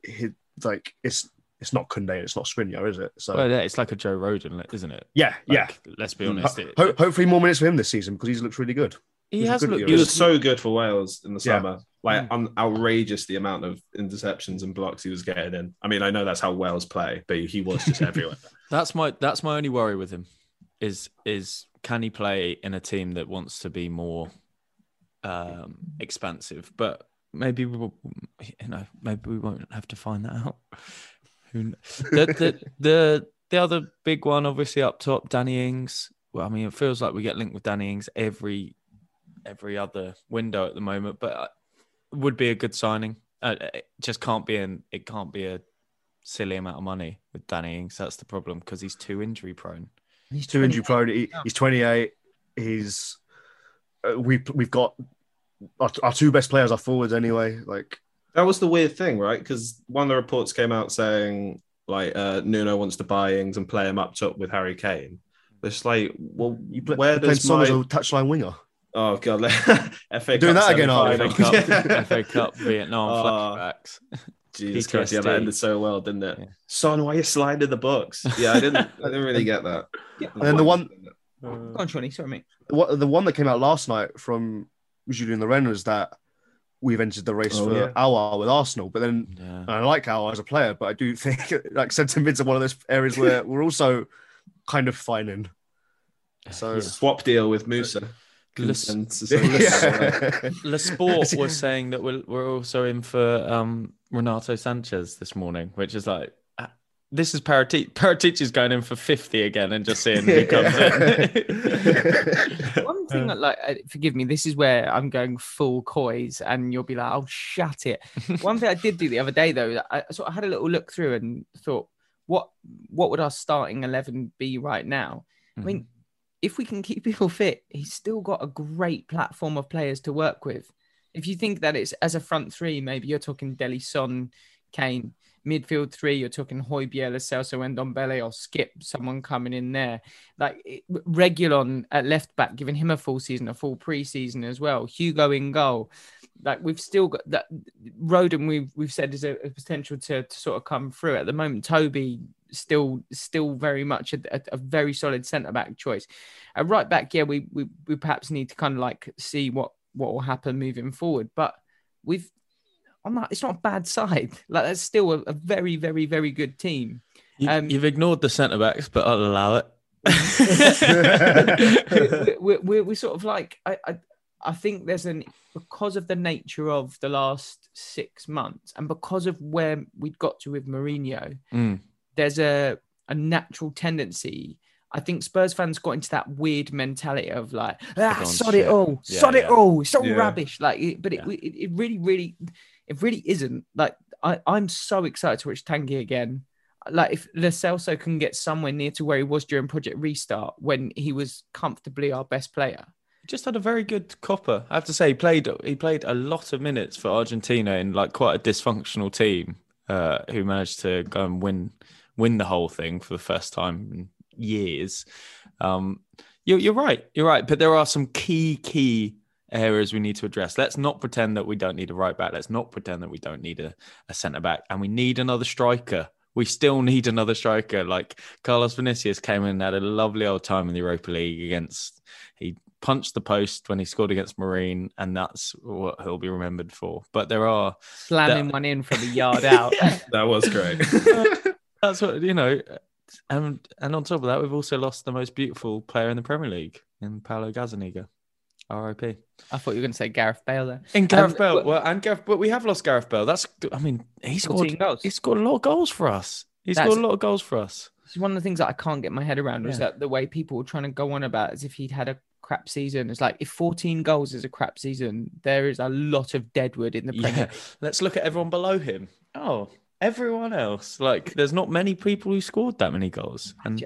it's not Koundé, it's not Skriniar, is it? So it's like a Joe Roden, isn't it? Yeah. Let's be honest. Hopefully more minutes for him this season, because he's looked really good. He was so good for Wales in the summer. Like outrageous the amount of interceptions and blocks he was getting in. I mean, I know that's how Wales play, but he was just everywhere. That's my only worry with him is can he play in a team that wants to be more expansive? But maybe maybe we won't have to find that out. The other big one, obviously up top, Danny Ings. Well, I mean, it feels like we get linked with Danny Ings every other window at the moment, but it would be a good signing. It just can't be a silly amount of money with Danny Ings. That's the problem because he's too injury prone. He's too injury prone. He's 28. He's we've got our two best players are forwards anyway. Like that was the weird thing, right? Because one of the reports came out saying like Nuno wants to buy Ings and play him up top with Harry Kane. It's like, well, where does Son as a touchline winger? Oh god, FA doing Cup that again, are we? FA Cup, Vietnam flashbacks. Jesus Christ, yeah, that ended so well, didn't it? Yeah. Son, why are you sliding the box? Yeah, I didn't really get that. Yeah. And then the one, go on, Shawnee, sorry, mate. The one that came out last night from Julian Loren was that we've entered the race for Aouar with Arsenal. But then I like Aouar as a player, but I do think like sentiment's one of those areas where we're also kind of fine in. So swap deal with Musa. Le Sport was saying that we're also in for Renato Sanchez this morning, which is like this is Paratici is going in for 50 again and just seeing who comes in. One thing forgive me, this is where I'm going full coys and you'll be like, oh, shut it. One thing I did do the other day though, I sort of had a little look through and thought, what would our starting 11 be right now? I mean, if we can keep people fit, he's still got a great platform of players to work with. If you think that it's as a front three, maybe you're talking Dele, Son, Kane. Midfield three, you're talking Højbjerg, Lo Celso, and Ndombele, or Skip, someone coming in there. Like Reguilon at left back, giving him a full season, a full pre-season as well. Hugo in goal. Like we've still got that. Roden, we've said is a potential to sort of come through. At the moment, Toby still very much a very solid centre back choice. At right back, yeah, we perhaps need to kind of like see what will happen moving forward. But it's not a bad side. Like that's still a very, very, very good team. You've ignored the centre backs, but I'll allow it. we're sort of like I think because of the nature of the last 6 months and because of where we'd got to with Mourinho, there's a natural tendency. I think Spurs fans got into that weird mentality of like, sod it all, it's all rubbish. Like, but it really isn't. Like, I'm so excited to watch Tanguy again. Like, if Lo Celso can get somewhere near to where he was during Project Restart when he was comfortably our best player. He just had a very good copper. I have to say, he played a lot of minutes for Argentina in like quite a dysfunctional team who managed to go and win the whole thing for the first time in years. You're right. But there are some key areas we need to address. Let's not pretend that we don't need a right back. Let's not pretend that we don't need a centre back. And we need another striker. We still need another striker. Like Carlos Vinicius came in and had a lovely old time in the Europa League he punched the post when he scored against Marine, and that's what he'll be remembered for. But there are slamming one in from a yard out. That was great. That's what, and on top of that, we've also lost the most beautiful player in the Premier League in Paulo Gazzaniga. R.I.P. I thought you were going to say Gareth Bale there. And Gareth Bale. But we have lost Gareth Bale. He scored goals. He scored a lot of goals for us. It's one of the things that I can't get my head around was that the way people were trying to go on about as if he'd had a crap season. It's like if 14 goals is a crap season, there is a lot of deadwood in the Premier League. Let's look at everyone below him. Oh, everyone else. Like, there's not many people who scored that many goals. And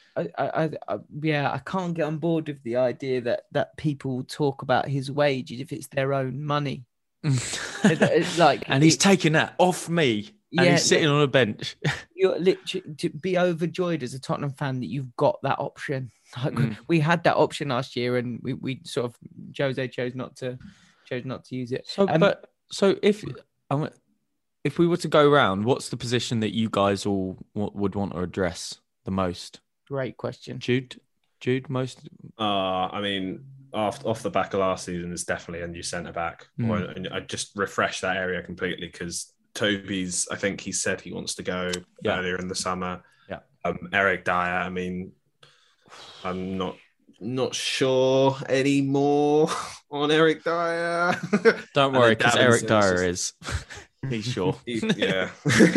I can't get on board with the idea that people talk about his wages if it's their own money. It's like, and he's taking that off me, and he's sitting on a bench. You're literally to be overjoyed as a Tottenham fan that you've got that option. Like, we had that option last year, and we sort of Jose chose not to use it. So if we were to go round, what's the position that you guys all would want to address the most? Great question. Jude most? I mean, off the back of last season is definitely a new centre back. And I just refresh that area completely because Toby's. I think he said he wants to go earlier in the summer. Yeah. Eric Dyer. I mean, I'm not sure anymore on Eric Dyer. Don't worry, because Eric Dyer is. He's sure. Yeah.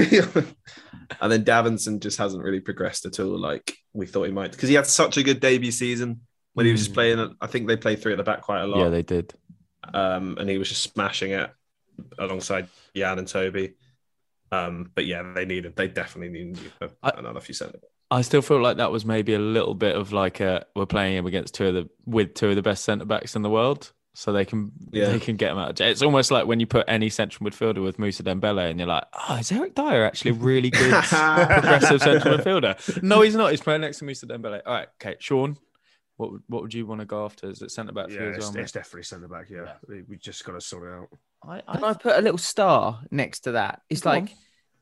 And then Davinson just hasn't really progressed at all like we thought he might, because he had such a good debut season when he was just playing. I think they played 3 at the back quite a lot. Yeah, they did. And he was just smashing it alongside Jan and Toby. But yeah, they definitely need another few centre backs. I still feel like that was maybe a little bit of like we're playing him against two of the best centre backs in the world. So they can get him out of jail. It's almost like when you put any central midfielder with Moussa Dembele and you're like, is Eric Dyer actually a really good progressive central midfielder? No, he's not. He's playing next to Moussa Dembele. All right, okay. Sean, what would you want to go after? Is it centre back for you as well? It's definitely centre back, yeah. We just got to sort it out. Can I put a little star next to that? It's like,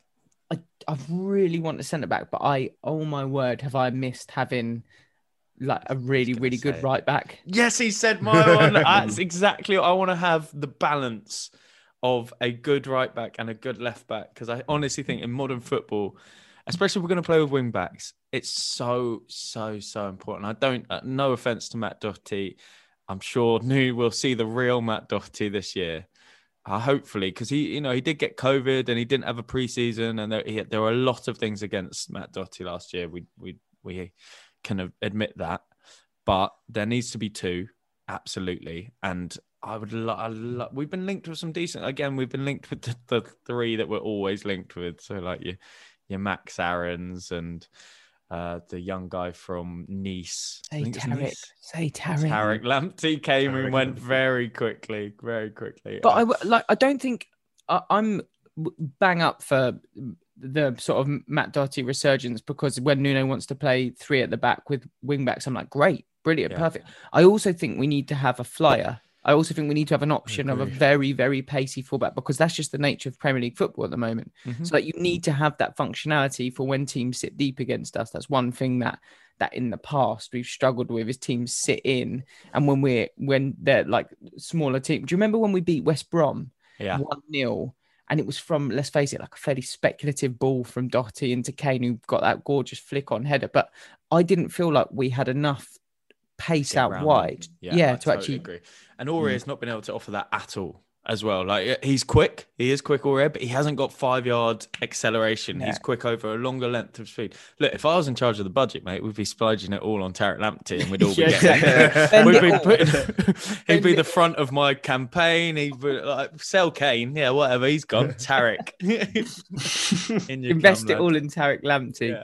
I really want a centre back, but oh my word, have I missed having like a really, really good right back. Yes, he said my one. That's exactly what I want to have, the balance of a good right back and a good left back. Because I honestly think in modern football, especially if we're going to play with wing backs, it's so important. No offense to Matt Doherty. I'm sure we'll see the real Matt Doherty this year. Hopefully, because he did get COVID and he didn't have a preseason, and there were a lot of things against Matt Doherty last year. We can admit that, but there needs to be 2, absolutely. And I would we've been linked with some decent. Again, we've been linked with the 3 that we're always linked with. So like your Max Aarons and the young guy from Nice. Tarek Lamptey came and went very quickly. But I don't think I'm bang up for the sort of Matt Doherty resurgence, because when Nuno wants to play 3 at the back with wing backs, I'm like, great, brilliant, perfect. I also think we need to have a flyer. I also think we need to have an option of a very, very pacey fullback, because that's just the nature of Premier League football at the moment. Mm-hmm. So you need to have that functionality for when teams sit deep against us. That's one thing that in the past we've struggled with, is teams sit in, and when they're like smaller teams. Do you remember when we beat West Brom 1-0? And it was from, let's face it, like a fairly speculative ball from Doherty into Kane, who got that gorgeous flick on header. But I didn't feel like we had enough pace out wide. Yeah, to actually agree. And Aurier has not been able to offer that at all as well. Like, he's quick. He is quick, Aurier, but he hasn't got 5-yard acceleration. Yeah. He's quick over a longer length of speed. Look, if I was in charge of the budget, mate, we'd be splurging it all on Tarek Lamptey, and we'd all be he'd be the front of my campaign. He'd be like, sell Kane. Yeah, whatever. He's gone. Tarek. Invest it all in Tarek Lamptey.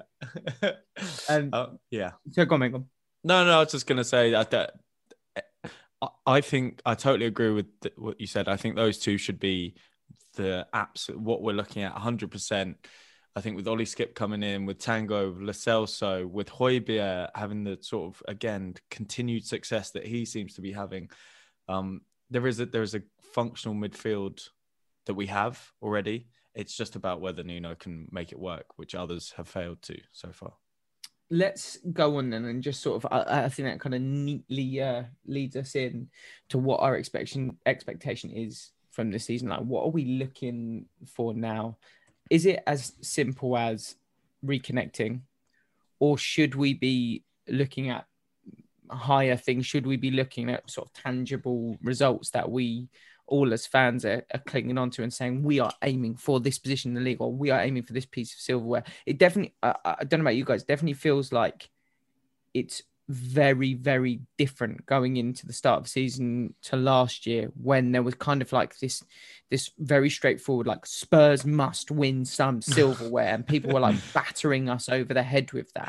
Yeah. So go on. No, I was just going to say that I think I totally agree with what you said. I think those 2 should be the absolute, what we're looking at 100%. I think with Ollie Skip coming in, with Tango, with Lo Celso, with Højbjerg having the sort of, again, continued success that he seems to be having, there is a functional midfield that we have already. It's just about whether Nuno can make it work, which others have failed to so far. Let's go on then and just sort of, I think that kind of neatly leads us in to what our expectation is from this season. Like, what are we looking for now? Is it as simple as reconnecting, or should we be looking at higher things? Should we be looking at sort of tangible results that we all as fans are clinging on to and saying, we are aiming for this position in the league, or we are aiming for this piece of silverware? It definitely, I don't know about you guys, definitely feels like it's very, very different going into the start of the season to last year, when there was kind of like this very straightforward, like Spurs must win some silverware, and people were like battering us over the head with that.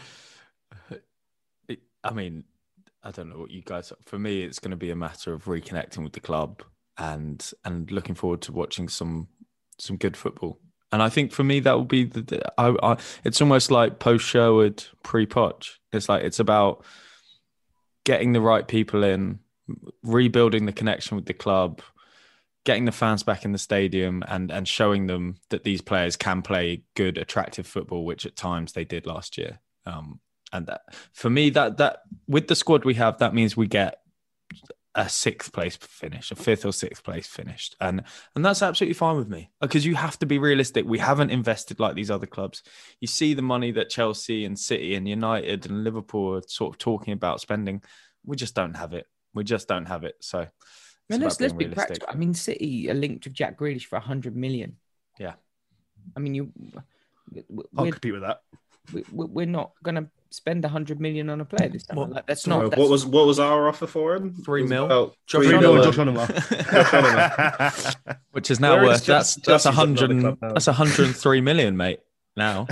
I mean, I don't know what you guys, for me, it's going to be a matter of reconnecting with the club and looking forward to watching some good football. And I think for me, that will be it's almost like post-Sherwood, pre-Poch. It's about getting the right people in, rebuilding the connection with the club, getting the fans back in the stadium, and showing them that these players can play good, attractive football, which at times they did last year. And that, for me, that with the squad we have, that means we get a sixth place finish, a fifth or sixth place finished. And that's absolutely fine with me, because you have to be realistic. We haven't invested like these other clubs. You see the money that Chelsea and City and United and Liverpool are sort of talking about spending. We just don't have it. So let's be practical. I mean, City are linked with Jack Grealish for 100 million. Yeah. I mean, I'll compete with that. We're not going to spend 100 million on a player this time. Like, that's not. What was our offer for him? 3 mil. Josh Onomah. Which is now worth that's 103 million, mate. Now.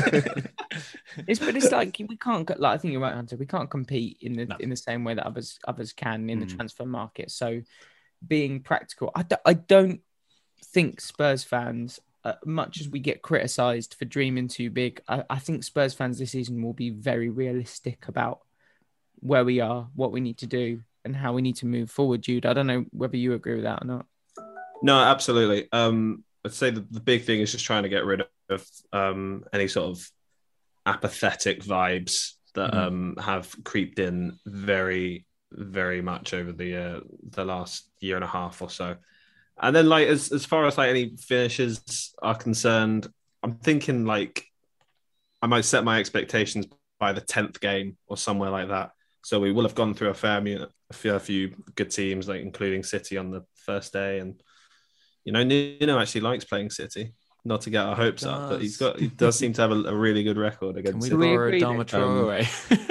It's like we can't. Like, I think you're right, Hunter. We can't compete in the same way that others can in the transfer market. So, being practical, I don't think Spurs fans, much as we get criticised for dreaming too big, I think Spurs fans this season will be very realistic about where we are, what we need to do, and how we need to move forward. Jude, I don't know whether you agree with that or not. No, absolutely. I'd say the big thing is just trying to get rid of any sort of apathetic vibes that have creeped in very, very much over the last year and a half or so. And then, like, as far as like any finishes are concerned, I'm thinking like I might set my expectations by the 10th game or somewhere like that. So we will have gone through a few good teams, like including City on the first day. And Nuno actually likes playing City. Not to get our hopes up, but he does seem to have a really good record against City. Can we borrow Adama Traore?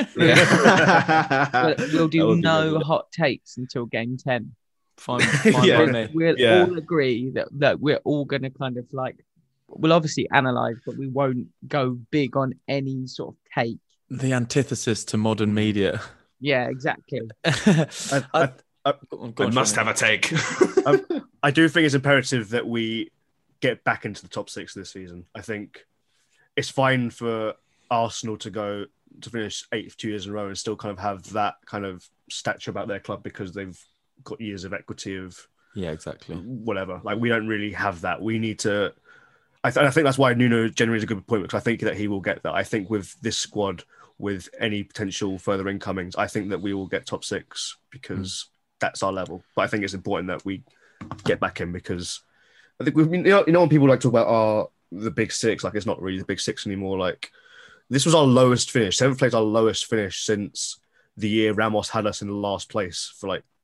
We'll do no hot takes until game 10. Fine by me. We'll all agree that we're all going to kind of like, we'll obviously analyse, but we won't go big on any sort of take. The antithesis to modern media. Yeah, exactly. I must have a take. I do think it's imperative that we get back into the top 6 this season. I think it's fine for Arsenal to finish 8th 2 years in a row and still kind of have that kind of stature about their club because they've got years of equity of exactly whatever. Like, we don't really have that. We need to. I think that's why Nuno generally is a good appointment, because I think that he will get that. I think with this squad, with any potential further incomings, I think that we will get top 6 because that's our level. But I think it's important that we get back in, because I think when people like talk about the big 6, like it's not really the big 6 anymore. Like, this was our lowest finish. 7th place, our lowest finish since the year Ramos had us in the last place for like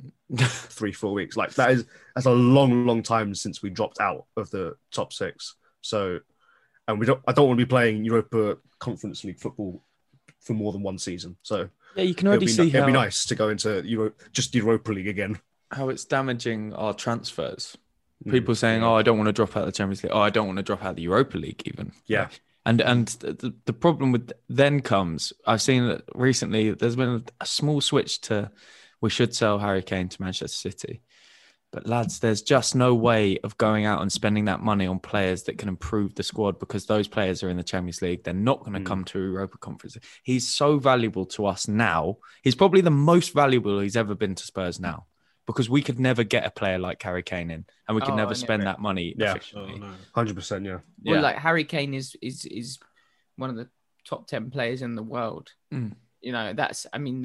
3-4 weeks. Like, that's a long time since we dropped out of the top 6. So, and I don't want to be playing Europa Conference League football for more than one season. So yeah, you can already see it'd be nice to go into Europa League again. How it's damaging our transfers. People saying, "Oh, I don't want to drop out the Champions League. Oh, I don't want to drop out the Europa League." Even and the problem with then comes. I've seen that recently. There's been a small switch to we should sell Harry Kane to Manchester City. But lads, there's just no way of going out and spending that money on players that can improve the squad, because those players are in the Champions League. They're not going to come to Europa Conference. He's so valuable to us now. He's probably the most valuable he's ever been to Spurs now, because we could never get a player like Harry Kane in, and we could never spend that money efficiently. 100%, yeah. Well, like, Harry Kane is one of the top 10 players in the world. That's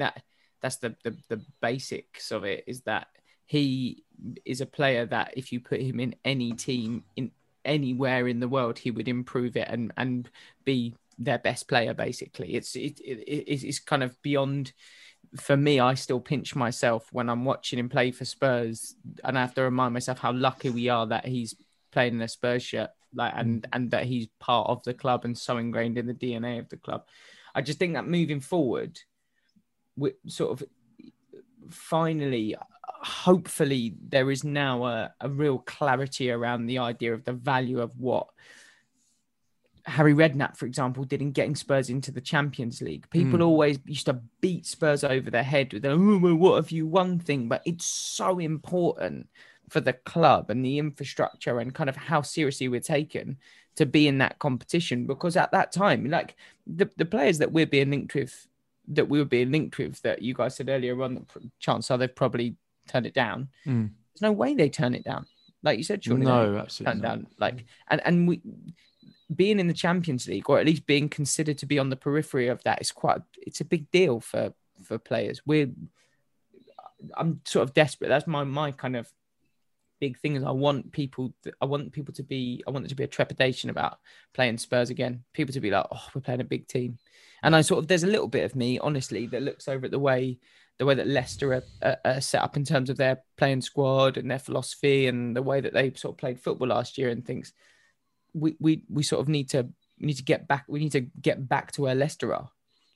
the basics of it, is that he is a player that if you put him in any team in anywhere in the world, he would improve it and be their best player. Basically, it's kind of beyond. For me, I still pinch myself when I'm watching him play for Spurs, and I have to remind myself how lucky we are that he's playing in a Spurs shirt, like, and that he's part of the club and so ingrained in the DNA of the club. I just think that moving forward, we sort of finally, hopefully, there is now a real clarity around the idea of the value of what Harry Redknapp, for example, did in getting Spurs into the Champions League. People always used to beat Spurs over their head with what have you won thing, but it's so important for the club and the infrastructure and kind of how seriously we're taken to be in that competition, because at that time, like the players that we were being linked with, that you guys said earlier on, the chance are they've probably turned it down. There's no way they turn it down. Like you said, surely no, absolutely turn down. Like, and we being in the Champions League, or at least being considered to be on the periphery of that, it's a big deal for players. I'm sort of desperate. That's my kind of big thing is I want there to be a trepidation about playing Spurs again. People to be like, oh, we're playing a big team. And there's a little bit of me, honestly, that looks over at the way that Leicester are set up in terms of their playing squad and their philosophy and the way that they sort of played football last year and thinks we sort of need to get back. We need to get back to where Leicester are.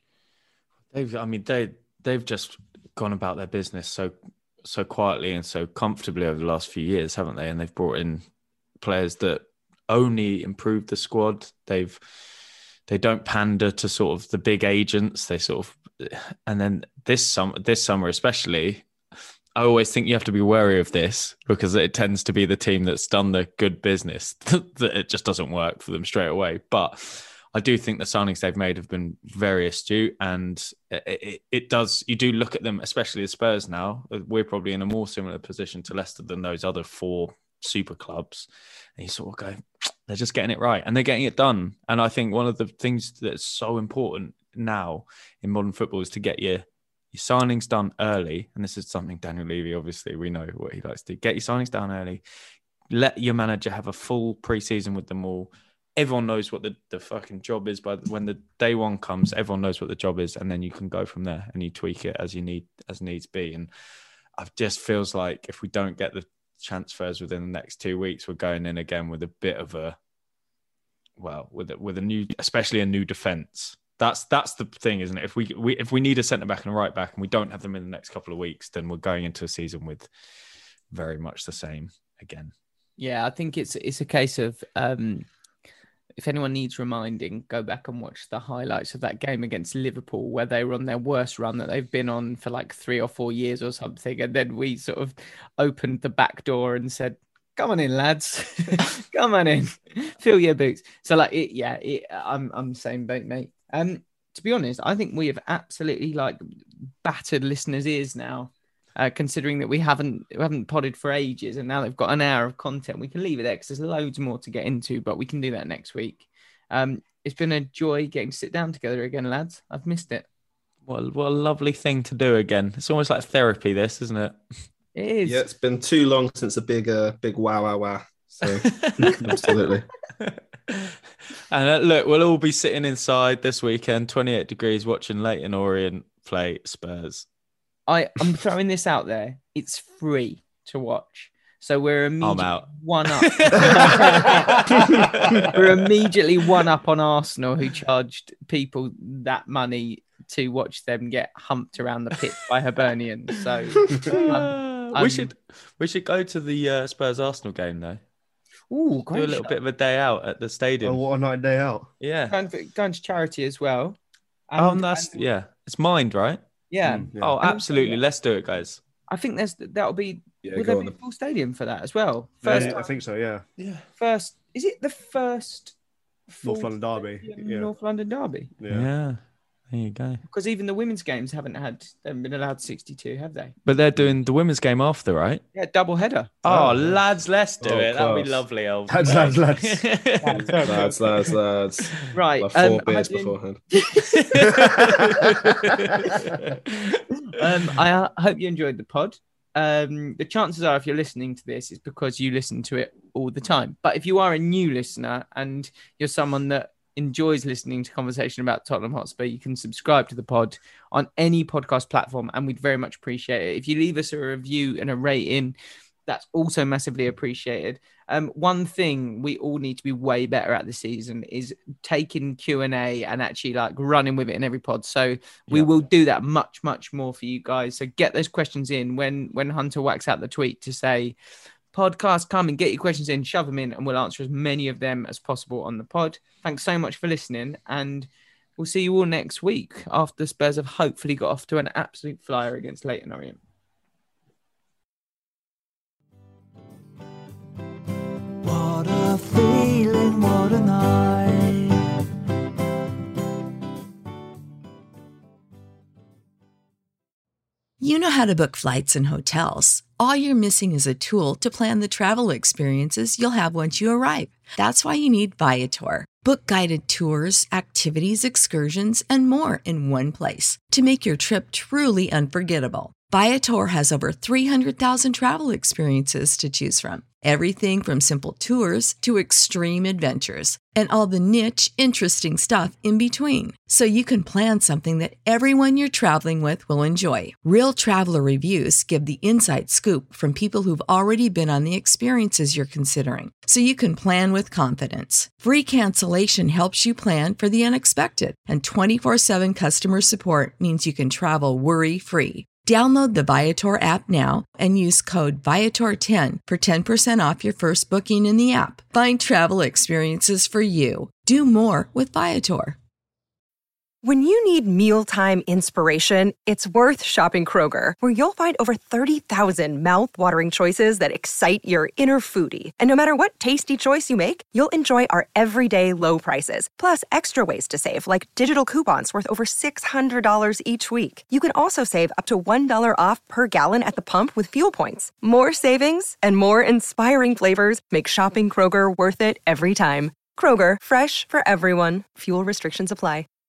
They've just gone about their business so quietly and so comfortably over the last few years, haven't they? And they've brought in players that only improve the squad. They don't pander to sort of the big agents. And then this summer especially, I always think you have to be wary of this because it tends to be the team that's done the good business that it just doesn't work for them straight away. But I do think the signings they've made have been very astute, and it does. You do look at them, especially the Spurs now. We're probably in a more similar position to Leicester than those other 4 super clubs. And you sort of go, they're just getting it right and they're getting it done. And I think one of the things that's so important now in modern football is to get your signings done early. And this is something Daniel Levy, obviously, we know what he likes to do. Get your signings done early. Let your manager have a full pre-season with them all. Everyone knows what the fucking job is. But when the day one comes, everyone knows what the job is, and then you can go from there and you tweak it as needs be. And it just feels like if we don't get the transfers within the next 2 weeks, we're going in again with a bit of with a new, especially a new defence. That's the thing, isn't it? If we need a centre back and a right back, and we don't have them in the next couple of weeks, then we're going into a season with very much the same again. Yeah, I think it's a case of. If anyone needs reminding, go back and watch the highlights of that game against Liverpool where they were on their worst run that they've been on for like 3 or 4 years or something. And then we sort of opened the back door and said, come on in, lads. Come on in. Fill your boots. So I'm same boat, mate. To be honest, I think we have absolutely battered listeners' ears now. Considering that we haven't podded for ages and now they've got an hour of content. We can leave it there because there's loads more to get into, but we can do that next week. It's been a joy getting to sit down together again, lads. I've missed it. What a lovely thing to do again. It's almost like therapy, this, isn't it? It is. Yeah, it's been too long since a big wow. So absolutely. And look, we'll all be sitting inside this weekend, 28 degrees, watching Leyton Orient play Spurs. I'm throwing this out there. It's free to watch. So we're immediately one up. We're immediately one up on Arsenal, who charged people that money to watch them get humped around the pitch by Hibernians. So we should go to the Spurs Arsenal game though. Ooh, great! Do a little bit of a day out at the stadium. Oh, what a night day out! Yeah, going to charity as well. It's Mind, right? Yeah. Yeah. Oh, absolutely. Let's do it, guys. I think that'll be. Yeah, will there be a full stadium for that as well? I think so. Yeah. First, is it the first North London derby? Yeah. North London derby. Yeah. There you go. Because even the women's games haven't been allowed 62, have they? But they're doing the women's game after, right? Yeah, double header. Oh, lads, let's do it. That'll be lovely. Lads. Lads. Right. Like 4 beers beforehand. I hope you enjoyed the pod. The chances are, if you're listening to this, it's because you listen to it all the time. But if you are a new listener and you're someone that enjoys listening to conversation about Tottenham Hotspur, you can subscribe to the pod on any podcast platform, and we'd very much appreciate it. If you leave us a review and a rating, that's also massively appreciated. One thing we all need to be way better at this season is taking Q&A and actually running with it in every pod. So we will do that much, much more for you guys. So get those questions in when Hunter whacks out the tweet to say, podcast, come and get your questions in, shove them in, and we'll answer as many of them as possible on the pod. Thanks so much for listening, and we'll see you all next week after Spurs have hopefully got off to an absolute flyer against Leyton Orient. What a feeling, what a night. You know how to book flights and hotels. All you're missing is a tool to plan the travel experiences you'll have once you arrive. That's why you need Viator. Book guided tours, activities, excursions, and more in one place to make your trip truly unforgettable. Viator has over 300,000 travel experiences to choose from. Everything from simple tours to extreme adventures and all the niche, interesting stuff in between. So you can plan something that everyone you're traveling with will enjoy. Real traveler reviews give the inside scoop from people who've already been on the experiences you're considering. So you can plan with confidence. Free cancellation helps you plan for the unexpected. And 24/7 customer support means you can travel worry-free. Download the Viator app now and use code Viator10 for 10% off your first booking in the app. Find travel experiences for you. Do more with Viator. When you need mealtime inspiration, it's worth shopping Kroger, where you'll find over 30,000 mouth-watering choices that excite your inner foodie. And no matter what tasty choice you make, you'll enjoy our everyday low prices, plus extra ways to save, like digital coupons worth over $600 each week. You can also save up to $1 off per gallon at the pump with fuel points. More savings and more inspiring flavors make shopping Kroger worth it every time. Kroger, fresh for everyone. Fuel restrictions apply.